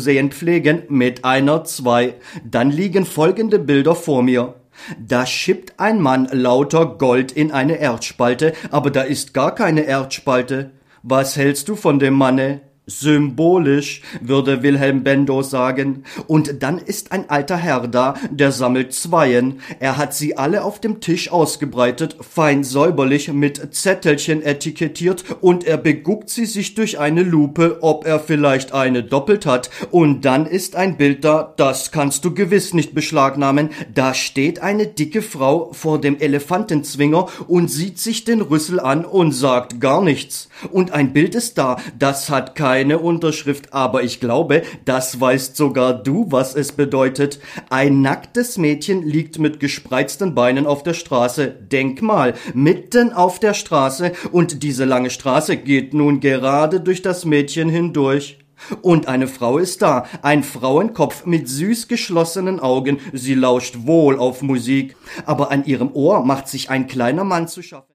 Aufsehen pflegen mit einer 2. Dann liegen folgende Bilder vor mir. Da schippt ein Mann lauter Gold in eine Erdspalte, aber da ist gar keine Erdspalte. Was hältst du von dem Manne? Symbolisch, würde Wilhelm Bendorf sagen. Und dann ist ein alter Herr da, der sammelt Zweien. Er hat sie alle auf dem Tisch ausgebreitet, fein säuberlich mit Zettelchen etikettiert, und er beguckt sie sich durch eine Lupe, ob er vielleicht eine doppelt hat. Und dann ist ein Bild da, das kannst du gewiss nicht beschlagnahmen. Da steht eine dicke Frau vor dem Elefantenzwinger und sieht sich den Rüssel an und sagt gar nichts. Und ein Bild ist da, das hat keine Unterschrift, aber ich glaube, das weißt sogar du, was es bedeutet. Ein nacktes Mädchen liegt mit gespreizten Beinen auf der Straße. Denk mal, mitten auf der Straße, und diese lange Straße geht nun gerade durch das Mädchen hindurch. Und eine Frau ist da, ein Frauenkopf mit süß geschlossenen Augen. Sie lauscht wohl auf Musik, aber an ihrem Ohr macht sich ein kleiner Mann zu schaffen.